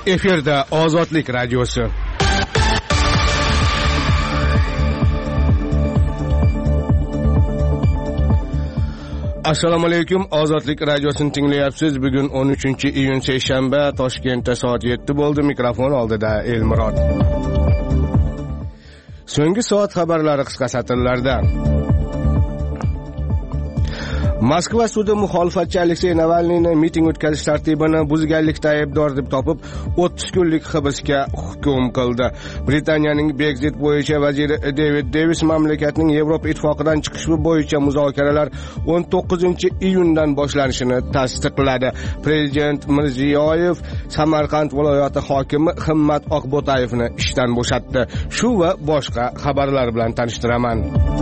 Efirda Ozodlik radiosi. Assalomu alaykum, Ozodlik radiosini tinglayapsiz. Bugun 13-iyun seshanba, Toshkentda soat 7 bo'ldi. Mikrofon oldida Elmurod. So'nggi soat xabarlari qisqa satrlarda. Moskva sudi muxolifatchi Aleksey Navalniyni miting o'tkazish tartibini buzganlikda aybdor deb topib 30 kunlik hibsga hukm qildi. Britaniyaning Brexit bo'yicha vaziri David Davis mamlakatning Yevropa ittifoqidan chiqishi bo'yicha muzokaralar 19-iyundan boshlanishini tasdiqladi. Prezident Mirziyoyev Samarqand viloyati hokimi Himmat Oqbo'tayevni ishdan bo'shatdi. Shu va boshqa xabarlar bilan tanishtiraman.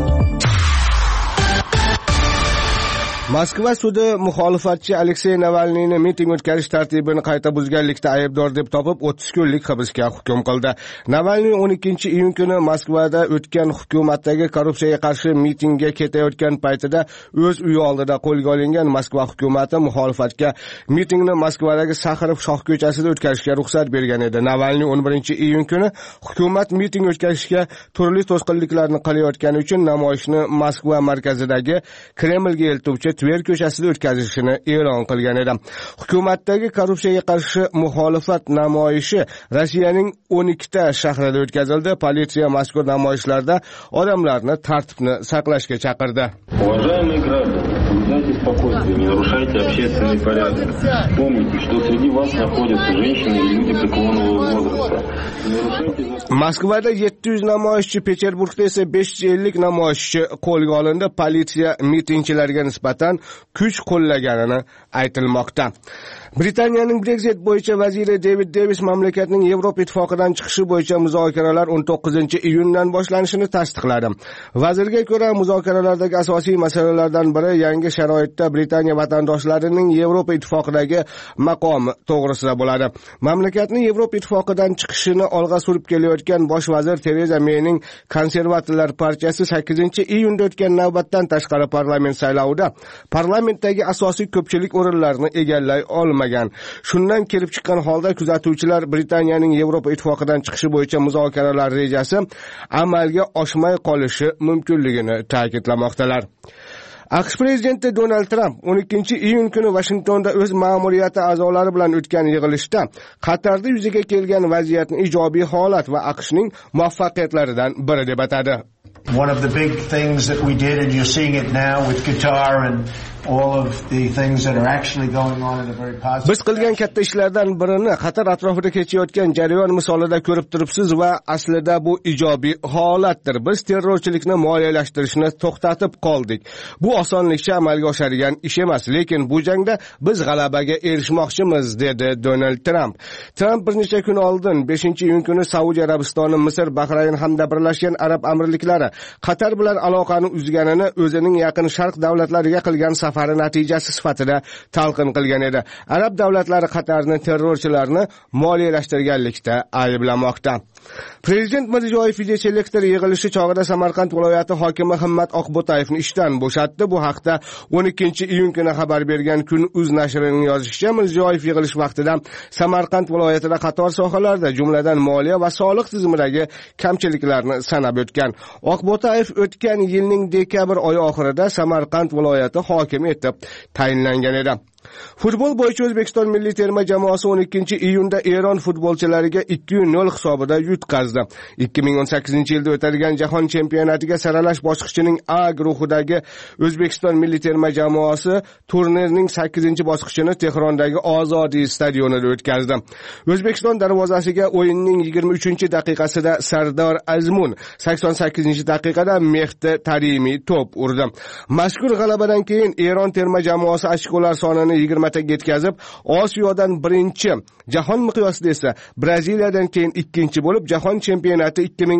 Moskva sudi muxolifatchi Aleksey Navalniyni miting o'tkazish tartibini qayta buzganlikda aybdor deb topib 30 kunlik hibsga hukm qildi. Navalniy 12-iyun kuni Moskvada o'tgan hukumatdagi korrupsiyaga qarshi mitingga ketayotgan paytida o'z uyi oldida qo'lga olingan. Moskva hukumati muxolifatga mitingni Moskvadagi Saxarov shoh ko'chasida o'tkazishga ruxsat bergan edi. Navalniy 11-iyun kuni hukumat miting o'tkazishga turli to'sqinliklarni qilayotgani uchun namoyishni Moskva markazidagi Kremlga eltuvchi Tver ko'chasida o'tkazishini e'lon qilgan edi. Hukumatdagi korrupsiyaga qarshi muxolifat namoyishi Rossiyaning 12 ta shahrida o'tkazildi. Politsiya mazkur namoyishlarda odamlarni tartibni saqlashga chaqirdi. Уважаемые граждане, соблюдайте спокойствие, не нарушайте общественный порядок. Помните, что среди вас находятся женщины и люди преклонного возраста. Moskvada 700 namoyishchi, Peterburgda esa 550 namoyishchi qo'lga olindi. Politsiya mitingchilarga nisbatan kuch qo'llaganini aytilmoqda. Britaniyaning Brexit bo'yicha vaziri David Davis mamlakatning Yevropa ittifoqidan chiqishi bo'yicha muzokaralar 19-iyundan boshlanishini tasdiqladi. Vazirga ko'ra, muzokaralardagi asosiy masalalardan biri yangi sharoitda Britaniya vatandoshlarining Yevropa ittifoqidagi maqomi to'g'risida bo'ladi. Mamlakatning Yevropa ittifoqidan chiqishini olg'a surib kelayotgan bosh vazir Tereza Mayning konservatorlar partiyasi 8-iyunda o'tgan navbatdan tashqari parlament saylovida parlamentdagi asosiy ko'pchilik o'rinlarni egallay olmagan. Shundan kelib chiqqan holda kuzatuvchilar Britaniyaning Yevropa ittifoqidan chiqishi bo'yicha muzokaralar rejasi amalga oshmay qolishi mumkinligini ta'kidlamoqdalar. AQSh prezidenti Donald Trump 12-iyun kuni Washingtonda o'z ma'muriyati a'zolari bilan o'tgan yig'ilishda Qatarda yuzaga kelgan vaziyatni ijobiy holat va AQShning muvaffaqiyatlaridan biri deb atadi. One of the big things that we did, and you're seeing it now with Qatar and all of the things that are actually going on in a very positive. Biz qilgan katta ishlardan birini Qatar atrofida kechayotgan jarayon misolida ko'rib turibsiz va aslida bu ijobiy holatdir. Biz terrorchilikni moliyalashtirishni to'xtatib qoldik. Bu osonlikcha amalga oshadigan ish emas, lekin bu jangda biz g'alabaga erishmoqchimiz, dedi Donald Trump. Trump bir necha kun oldin 5-iyun kuni Saudiya Arabistoni, Misr, Bahrayn hamda Birlashgan Arab Amirliklari Qatar bilan aloqani uzganini o'zining yaqin sharq davlatlariga qilgan safari natijasi sifatida talqin qilgan edi. Arab davlatlari Qatarni terrorchilarni moliyalashtirganlikda ayblamoqda. Prezident Mirziyoyev videoselektor yig'ilishi chog'ida Samarqand viloyati hokimi Himmat Oqbo'tayevni ishdan bo'shatdi. Bu haqda 12-iyun kuni xabar bergan Kun.uz nashrining yozishicha, Mirziyoyev yig'ilish vaqtida Samarqand viloyatida qator sohalarda, jumladan moliya va soliq tizimidagi kamchiliklarni sanab o'tgan. Oqbo'tayev o'tgan yilning dekabr oyi oxirida Samarqand viloyati hokimi etib tayinlangan edi. Futbol bo'yicha O'zbekiston milliy terma jamoasi 12-iyunda Eron futbolchilariga 2-0 hisobida yutqazdi. 2018-yilda o'tadigan jahon chempionatiga saralash bosqichining A guruhidagi O'zbekiston milliy terma jamoasi turnirning 8-bosqichini Tehrondagi Ozodiy stadionida o'tkazdi. O'zbekiston darvozasiga o'yinning 23-daqiqasida Sardor Azmun, 88-daqiqada Mehdi Tarimiy to'p urdi. Mazkur g'alabadan keyin Eron terma jamoasi ochkolar sonini 20 ta yetkazib, Osiyodan birinchi, jahon miqyosida esa Braziliyadan keyin ikkinchi bo'lib, jahon chempionati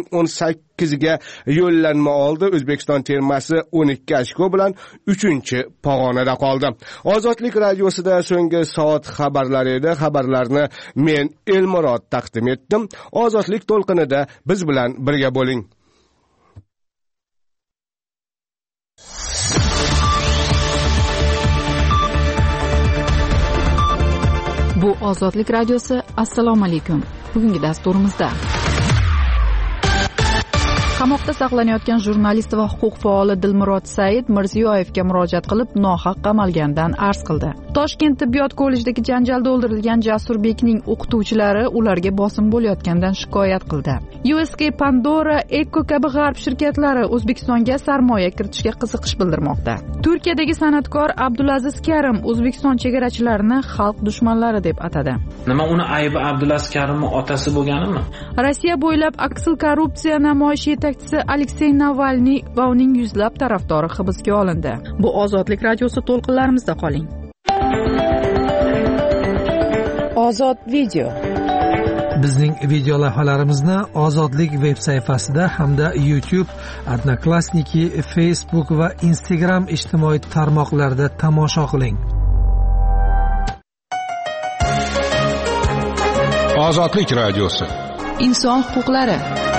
2018ga yo'llanma oldi. O'zbekiston termasi 12 ochko bilan 3-pog'onada qoldi. Ozodlik radiosida so'nggi soat xabarlari edi. Xabarlarni men Elmurod taqdim etdim. Ozodlik to'lqinida biz bilan birga bo'ling. Bu Ozodlik radiosi. Assalomu alaykum. Bugungi dasturimizda qamoqda saqlanayotgan jurnalist va huquq faoli Dilmurod Said Mirziyoyevga murojaat qilib nohaq qamalgandan arz qildi. Toshkent tibbiyot kollejidagi janjalda o'ldirilgan Jasurbekning o'qituvchilari ularga bosim bo'layotgandan shikoyat qildi. USK, Pandora, Eko kabi g'arb shirkatlari O'zbekistonga sarmoya kiritishga qiziqish bildirmoqda. Turkiyadagi san'atkor Abdulaziz Karim O'zbekiston chegarachilarini xalq dushmanlari deb atadi. Nima uni aybi Abdulaziz Karimning otasi bo'lganimi? Rossiya bo'ylab aksil korrupsiya namoyishi yetakchisi Aleksey Navalniy va uning yuzlab tarafdori hibsga olindi. Bu Ozodlik radiosi to'lqinlarimizda qoling. Ozod video. Bizning video lavhalarimizni Ozodlik veb sayfasida hamda YouTube, Odnoklassniki, Facebook va Instagram ijtimoiy tarmoqlarida tomosha qiling. Ozodlik radiosi. Inson huquqlari.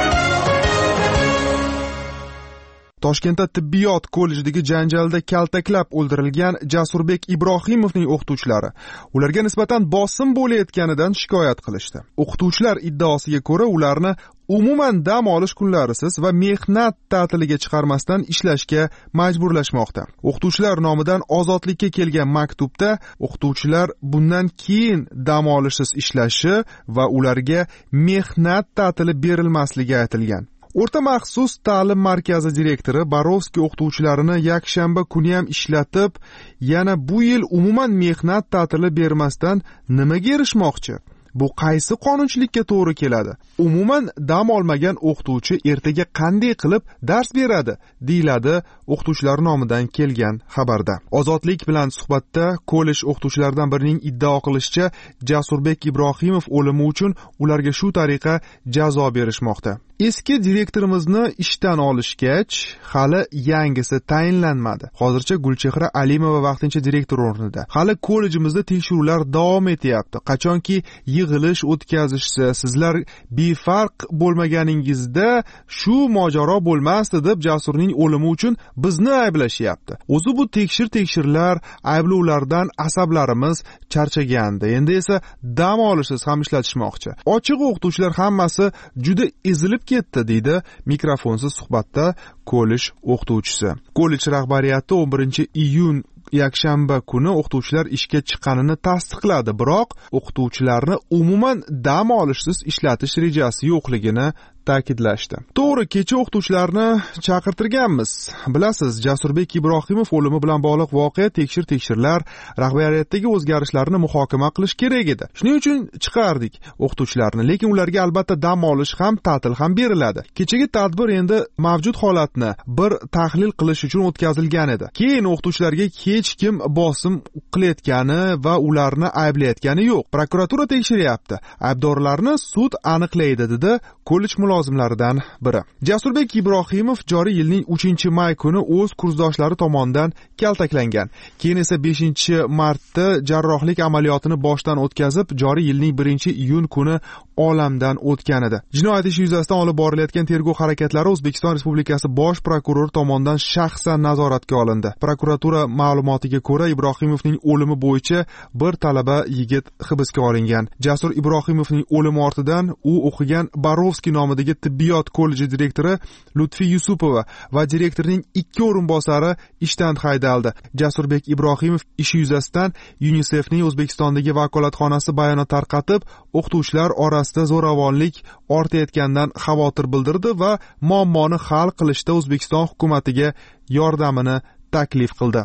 Toshkentda tibbiyot kollejidagi janjalda kaltaklab o'ldirilgan Jasurbek Ibrohimovning o'qituvchilari ularga nisbatan bosim bo'layotganidan shikoyat qilishdi. O'qituvchilar iddaosiga ko'ra ularni umuman dam olish kunlarisiz va mehnat ta'tiliga chiqarmasdan ishlashga majburlashmoqda. O'qituvchilar nomidan Ozodlikka kelgan maktubda o'qituvchilar bundan keyin dam olishsiz ishlashi va ularga mehnat ta'tili berilmasligi aytilgan. O'rta maxsus ta'lim markazi direktori Barovskiy o'qituvchilarini yakshanba kuni ham ishlatib, yana bu yil umuman mehnat ta'tili bermasdan nimaga erishmoqchi? Bu qaysi qonunchilikka to'g'ri keladi? Umuman dam olmagan o'qituvchi ertaga qanday qilib dars beradi? Deyiladi o'qituvchilar nomidan kelgan xabarda. Ozodlik bilan suhbatda kollej o'qituvchilaridan birining iddao qilishicha, Jasurbek Ibrohimov o'limi uchun ularga shu tariqa jazo berishmoqda. Eski direktorimizni ishdan olishgach, hali yangisi tayinlanmadi. Hozircha Gulchehra Alimova vaqtincha direktor o'rnida. Hali kollejimizda tekshiruvlar davom etyapti. Qachonki yig'ilish o'tkazishsa, sizlar befarq bo'lmaganingizda shu mojaro bo'lmasdi deb Jasurning o'limi uchun bizni ayblashyapti. O'zi bu tekshirlar, ayblovlardan asablarimiz charchagandi. Endi esa dam olishsiz ham ishlatishmoqchi. Ochiq o'qituvchilar hammasi juda ezilib ketdi, deydi mikrofonsiz suhbatda kollej o'qituvchisi. Kollej rahbariyati 11-iyun yakshanba kuni o'qituvchilar ishga chiqqanini tasdiqladi, biroq o'qituvchilarni umuman dam olishsiz ishlatish rejasi yo'qligini ta'kidlashdi. To'g'ri, kecha o'qituvchilarni chaqirtirganmiz. Bilasiz, Jasurbek Ibrohimov o'limi bilan bog'liq voqea tekshirlar rahbariyatdagi o'zgarishlarni muhokama qilish kerak edi. Shuning uchun chiqardik o'qituvchilarni, lekin ularga albatta dam olish ham, ta'til ham beriladi. Kechagi tadbir endi mavjud holatni bir tahlil qilish uchun o'tkazilgan edi. Keyin o'qituvchilarga hech kim bosim qilayotgani va ularni ayblayotgani yo'q. Prokuratura tekshiryapti. Aybdorlarni sud aniqlaydi, dedi kollej mulozimlaridan biri. Jasurbek Ibrohimov joriy yilning 3-may kuni o'z kursdoshlari tomonidan kaltaklangan. Keyin esa 5-martda jarrohlik amaliyotini boshdan o'tkazib, joriy yilning 1-iyun kuni olamdan o'tgan edi. Jinoyat ishi yuzasidan olib borilayotgan tergov harakatlari O'zbekiston Respublikasi bosh prokurori tomonidan shaxsan nazoratga olindi. Prokuratura ma'lumotiga ko'ra, Ibrohimovning o'limi bo'yicha bir talaba yigit hibsga olingan. Jasur Ibrohimovning o'limi ortidan u o'qigan Barovskiy nomidagi tibbiyot kolleji direktori Lutfi Yusupova va direktorning 2 o'rinbosari ishdan haydaldi. Jasurbek Ibrohimov ishi yuzasidan UNICEFning O'zbekistondagi vakolatxonasi bayonot tarqatib, o'qituvchilar orasida zo'ravonlik ortayotganidan xavotir bildirdi va muammoni hal qilishda O'zbekiston hukumatiga yordamini taklif qildi.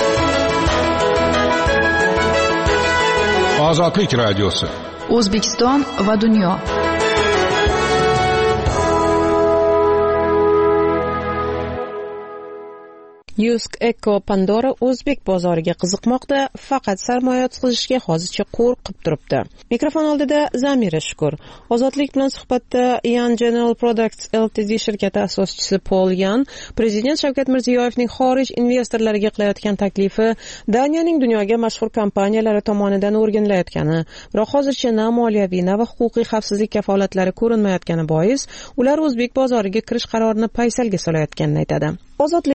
Ozodlik radiosi. O'zbekiston va dunyo. USK, Eko, Pandora o'zbek bozoriga qiziqmoqda, faqat sarmoya o'tkazishga hozircha qo'rqib turibdi. Mikrofon oldida Zamira Shukur. Ozodlik bilan suhbatda Yan General Products Ltd shirkati asoschisi Paul Yan Prezident Shavkat Mirziyoyevning xorij investorlariga qilayotgan taklifi Daniyaning dunyoga mashhur kompaniyalari tomonidan o'rganilayotgani, biroq hozircha na moliyaviy va huquqiy xavfsizlik kafolatlari ko'rinmayotgani bois ular o'zbek bozoriga kirish qarorini paysalga solayotganini aytadi. Ozodlik